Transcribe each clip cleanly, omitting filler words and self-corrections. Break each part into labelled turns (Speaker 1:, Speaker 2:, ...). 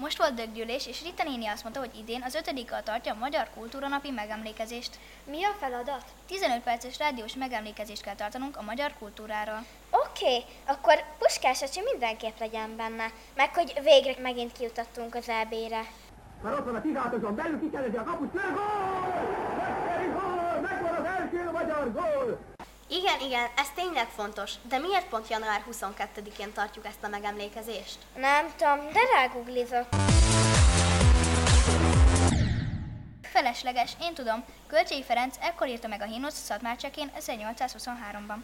Speaker 1: Most volt döggyűlés, és Rita néni azt mondta, hogy idén az 5. tartja a Magyar Kultúranapi megemlékezést.
Speaker 2: Mi a feladat?
Speaker 1: 15 perces rádiós megemlékezést kell tartanunk a magyar kultúráról.
Speaker 2: Oké, akkor Puskás öcsi mindenképp legyen benne, meg hogy végre megint kijutottunk az EB-re.
Speaker 3: Már ott van a 16-oson, belül kikerezi a kaput, gól! Megszeri gól! Megvan az első magyar gól!
Speaker 4: Igen, ez tényleg fontos, de miért pont január 22-én tartjuk ezt a megemlékezést?
Speaker 2: Nem tudom, de rágooglizok.
Speaker 1: Felesleges, én tudom. Kölcsey Ferenc ekkor írta meg a himnuszt Szatmárcsekén 1823-ban.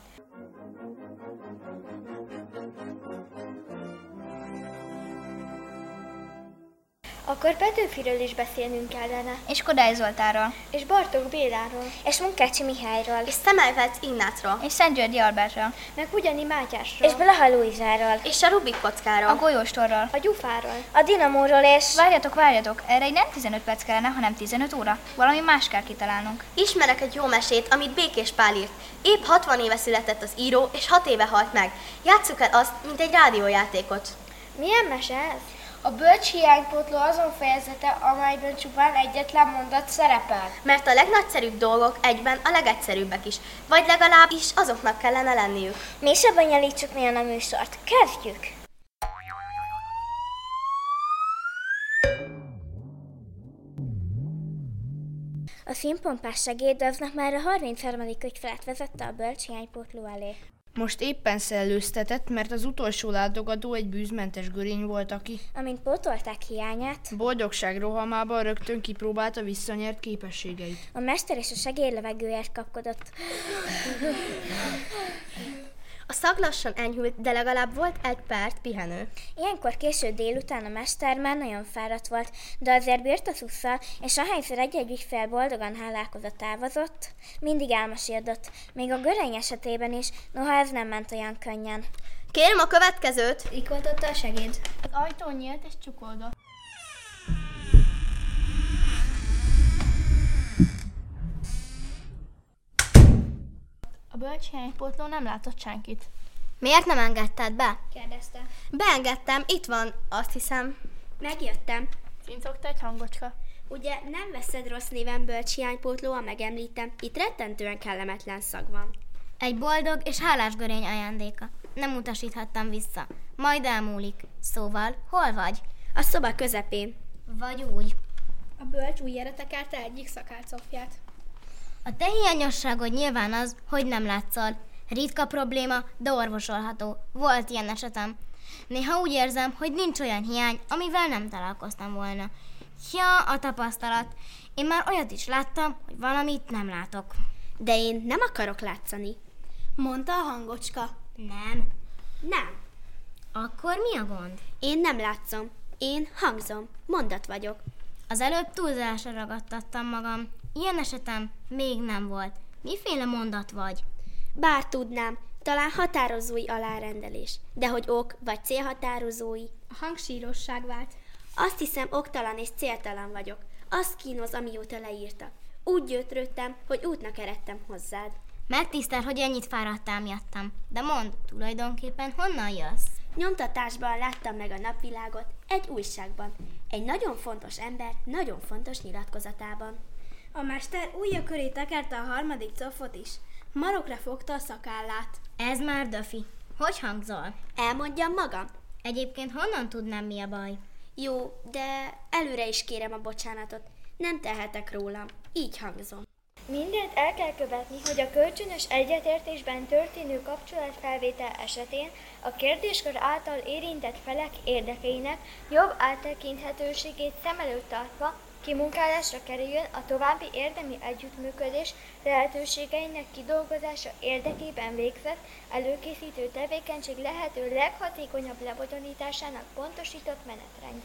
Speaker 2: Akkor Petőfiről is beszélnünk kellene.
Speaker 1: És Kodály Zoltánról.
Speaker 2: És Bartók Béláról. És Munkácsi Mihályról.
Speaker 4: És Szemmelweis Ignácról.
Speaker 1: És Szentgyörgyi Albertről.
Speaker 2: Meg Hugyani Mátyásról. És Blaha Lujzáról.
Speaker 4: És a Rubik kockáról.
Speaker 1: A golyóstorról.
Speaker 2: A gyufáról. A dinamóról és...
Speaker 1: Várjatok, erre egy nem 15 perc kellene, hanem 15 óra. Valami más kell kitalálnunk.
Speaker 4: Ismerek egy jó mesét, amit Békés Pál írt. Épp 60 éve született az író, és 6 éve halt meg. Játsszuk el azt, mint egy rádiójátékot.
Speaker 2: Milyen mese ez?
Speaker 5: A bölcs hiánypótló azon fejezete, amelyben csupán egyetlen mondat szerepel.
Speaker 4: Mert a legnagyszerűbb dolgok egyben a legegyszerűbbek is, vagy legalábbis azoknak kellene lenniük.
Speaker 2: Mi se bonyolítsuk milyen a műsort. Kezdjük! A színpompás segédövnek már a 33. ügyfelet vezette a bölcs hiánypótló elé.
Speaker 6: Most éppen szellőztetett, mert az utolsó látogató egy bűzmentes görény volt, aki...
Speaker 2: Amint pótolták hiányát,
Speaker 6: boldogság rohamában rögtön kipróbálta visszanyert képességeit.
Speaker 2: a mester és a segéd levegőért kapkodott.
Speaker 4: A szag lassan enyhült, de legalább volt egy perc pihenő.
Speaker 2: Ilyenkor késő délután a mester már nagyon fáradt volt, de azért bírt a szusszal, és ahányszor egy-egy ügyfél boldogan hálálkozott távozott, mindig elmosírdott, még a görény esetében is, noha ez nem ment olyan könnyen.
Speaker 4: Kérem a következőt!
Speaker 1: Rikoltotta a segéd.
Speaker 5: Az ajtó nyílt és csukoldott. A bölcs hiánypótló nem látott senkit.
Speaker 4: Miért nem engedted be?
Speaker 2: Kérdezte.
Speaker 4: Beengedtem, itt van, azt hiszem.
Speaker 2: Megjöttem.
Speaker 5: Cincogta egy hangocska.
Speaker 2: Ugye nem veszed rossz néven bölcs hiánypótló, ha megemlítem, itt rettentően kellemetlen szag van.
Speaker 7: Egy boldog és hálás görény ajándéka. Nem utasíthattam vissza. Majd elmúlik. Szóval, hol vagy?
Speaker 2: A szoba közepén.
Speaker 7: Vagy úgy.
Speaker 5: A bölcs ujjára tekerte egyik szakállcofját.
Speaker 7: A te hiányosságod nyilván az, hogy nem látszol. Ritka probléma, de orvosolható. Volt ilyen esetem. Néha úgy érzem, hogy nincs olyan hiány, amivel nem találkoztam volna. Ja, a tapasztalat. Én már olyat is láttam, hogy valamit nem látok.
Speaker 2: De én nem akarok látszani.
Speaker 5: Mondta a hangocska.
Speaker 7: Nem.
Speaker 2: Nem.
Speaker 7: Akkor mi a gond?
Speaker 2: Én nem látszom. Én hangzom. Mondat vagyok.
Speaker 7: Az előbb túlzásra ragadtattam magam. Ilyen esetem még nem volt. Miféle mondat vagy?
Speaker 2: Bár tudnám, talán határozói alárendelés. De hogy ok vagy célhatározói?
Speaker 5: A hang sírosság vált.
Speaker 2: Azt hiszem, oktalan és céltalan vagyok. Azt kínoz, amióta leírtak. Úgy gyötrődtem, hogy útnak eredtem hozzád.
Speaker 7: Megtisztel, hogy ennyit fáradtál miattam. De mondd, tulajdonképpen honnan jössz?
Speaker 2: Nyomtatásban láttam meg a napvilágot, egy újságban. Egy nagyon fontos ember, nagyon fontos nyilatkozatában.
Speaker 5: A mester ujja köré tekerte a 3. cofot is. Marokra fogta a szakállát.
Speaker 7: Ez már döfi. Hogy hangzol?
Speaker 2: Elmondjam magam?
Speaker 7: Egyébként honnan tudnám, mi a baj?
Speaker 2: Jó, de előre is kérem a bocsánatot. Nem tehetek rólam. Így hangzom. Mindent el kell követni, hogy a kölcsönös egyetértésben történő kapcsolatfelvétel esetén a kérdéskör által érintett felek érdekeinek jobb áttekinthetőségét szem előtt tartva kimunkálásra kerüljön a további érdemi együttműködés lehetőségeinek kidolgozása érdekében végzett előkészítő tevékenység lehető leghatékonyabb lebonyolításának pontosított menetrendje.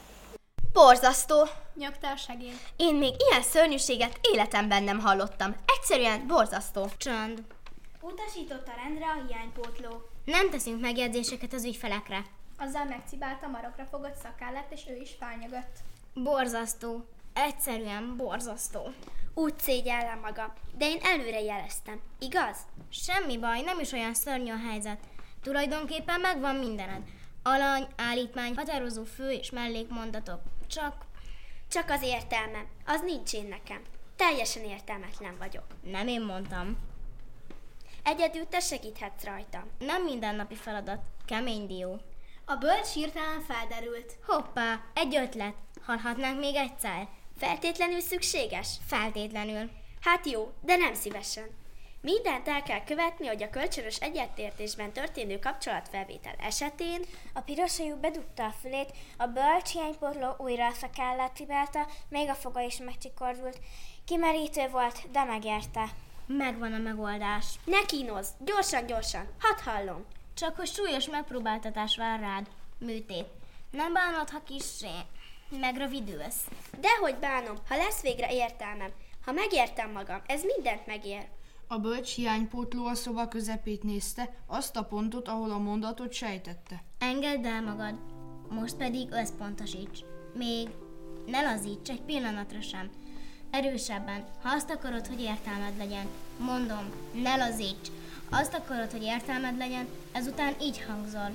Speaker 4: Borzasztó!
Speaker 5: Nyögte a segéd.
Speaker 4: Én még ilyen szörnyűséget életemben nem hallottam. Egyszerűen borzasztó.
Speaker 7: Csönd.
Speaker 5: Utasított a rendre a hiánypótló.
Speaker 7: Nem teszünk megjegyzéseket az ügyfelekre.
Speaker 5: Azzal megcibálta a marokra fogott szakállát, és ő is felnyögött.
Speaker 7: Borzasztó. Egyszerűen borzasztó.
Speaker 2: Úgy szégyellem magam, de én előre jeleztem, igaz?
Speaker 7: Semmi baj, nem is olyan szörnyű a helyzet. Tulajdonképpen megvan mindened. Alany, állítmány, határozó fő és mellékmondatok.
Speaker 2: Csak az értelmem, az nincs én nekem. Teljesen értelmetlen vagyok.
Speaker 7: Nem én mondtam.
Speaker 2: Egyedül te segíthetsz rajtam.
Speaker 7: Nem mindennapi feladat. Kemény dió.
Speaker 5: A bölcs hirtelen felderült.
Speaker 7: Hoppá, egy ötlet. Hallhatnánk még egyszer?
Speaker 2: Feltétlenül szükséges?
Speaker 7: Feltétlenül.
Speaker 2: Hát jó, de nem szívesen. Mindent el kell követni, hogy a kölcsönös egyetértésben történő kapcsolatfelvétel esetén
Speaker 8: A piroshajú bedugta a fülét, a bölcs hiánypótló újra a szakállát cibálta, még a foga is megcsikordult. Kimerítő volt, de megérte.
Speaker 7: Megvan a megoldás.
Speaker 2: ne kínozz, gyorsan, hadd hallom.
Speaker 7: Csak hogy súlyos megpróbáltatás vár rád. Műtét. Nem bánod, ha kissé megrövidülsz.
Speaker 2: Dehogy bánom, ha lesz végre értelmem. Ha megértem magam, ez mindent megér.
Speaker 6: A bölcs hiánypótló a szoba közepét nézte, azt a pontot, ahol a mondatot sejtette.
Speaker 7: Engedd el magad. Most pedig összpontosíts. Még ne lazíts egy pillanatra sem. Erősebben, ha azt akarod, hogy értelmed legyen. Mondom, ne lazíts. Azt akarod, hogy értelmed legyen, ezután így hangzol.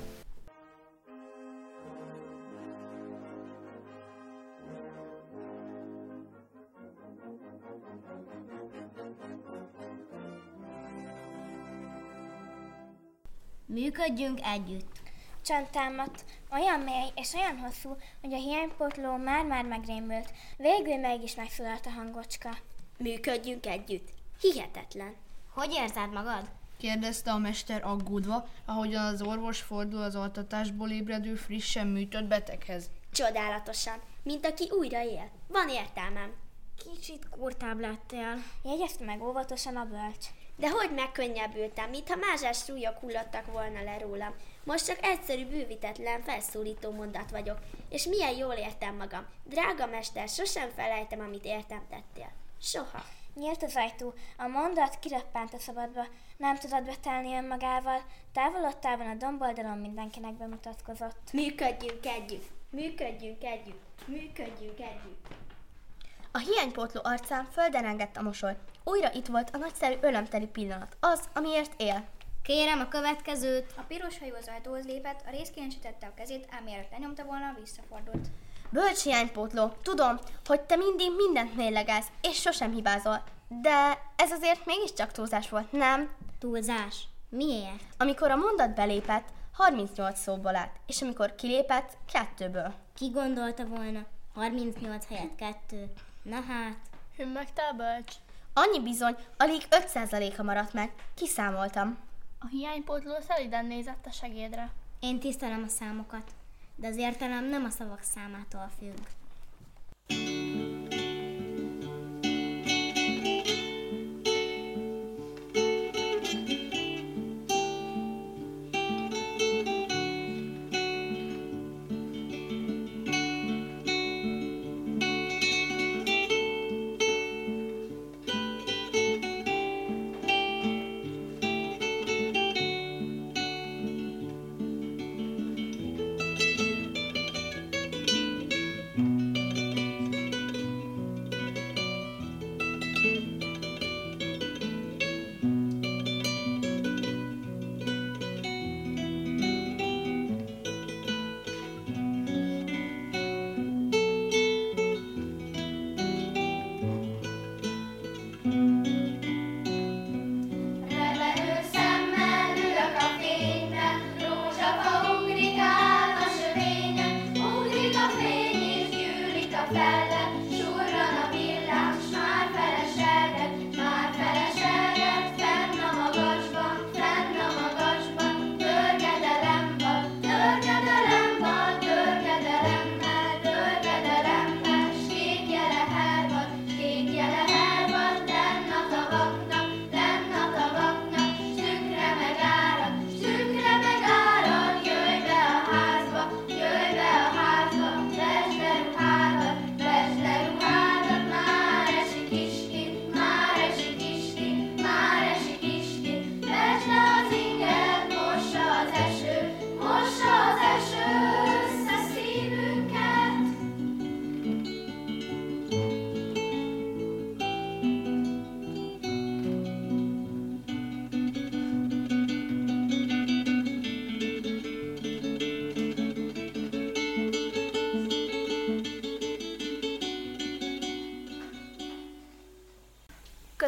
Speaker 7: Működjünk együtt.
Speaker 8: Csend támadt, olyan mély és olyan hosszú, hogy a hiánypótló már-már megrémült. Végül mégis megszólalt a hangocska.
Speaker 2: Működjünk együtt. Hihetetlen.
Speaker 7: Hogy érzed magad?
Speaker 6: Kérdezte a mester aggódva, ahogyan az orvos fordul az altatásból ébredő frissen műtött beteghez.
Speaker 2: Csodálatosan, mint aki újra él. Van értelmem.
Speaker 7: Kicsit kurtább lettél.
Speaker 8: Jegyezte meg óvatosan a bölcs.
Speaker 2: De hogy megkönnyebbültem, mintha mázsás súlyok hullottak volna le rólam. Most csak egyszerű, bővítetlen, felszólító mondat vagyok. És milyen jól értem magam. Drága mester, sosem felejtem, amit értem tettél. Soha.
Speaker 8: Nyílt az ajtó, a mondat kiröppent a szabadba. Nem tudott betelni önmagával, távolodtában a domboldalon mindenkinek bemutatkozott.
Speaker 2: Működjünk együtt. Működjünk együtt. Működjünk együtt.
Speaker 4: A hiánypótló arcán földerengett a mosoly. Újra itt volt a nagyszerű örömteli pillanat, az, amiért él.
Speaker 7: Kérem a következőt.
Speaker 1: A piroshajú az ajtóhoz lépett, a részként sütette a kezét, ám mielőtt lenyomta volna, visszafordult.
Speaker 4: Bölcs hiánypótló, tudom, hogy te mindig mindent mérlegelsz, és sosem hibázol, de ez azért mégiscsak túlzás volt, nem?
Speaker 7: Túlzás. Miért?
Speaker 4: Amikor a mondat belépett, 38 szóból állt, és amikor kilépett, 2-ből.
Speaker 7: Ki gondolta volna? 38 helyett 2. Na hát.
Speaker 9: Hümmögte a bölcs.
Speaker 4: Annyi bizony, alig 5%-a maradt meg, kiszámoltam.
Speaker 9: A hiánypótló szeliden nézett a segédre.
Speaker 7: Én tisztelem a számokat, de az értelem nem a szavak számától függ.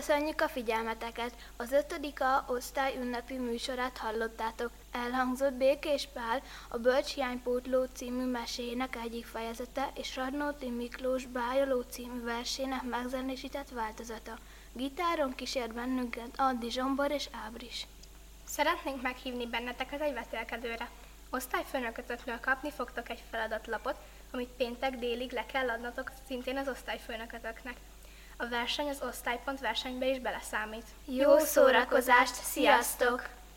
Speaker 10: Köszönjük a figyelmeteket! Az 5. osztály ünnepi műsorát hallottátok. Elhangzott Békés Pál, a Bölcshiánypótló című meséjének egyik fejezete és Radnóti Miklós Bájoló című versének megzenésített változata. Gitáron kísért bennünket Addi Zsombor és Ábris.
Speaker 11: Szeretnénk meghívni benneteket egy vetélkedőre. Osztályfőnökötökről kapni fogtok egy feladatlapot, amit péntek délig le kell adnotok szintén az osztályfőnökötöknek. A verseny az osztálypont versenybe is beleszámít.
Speaker 10: Jó szórakozást, sziasztok!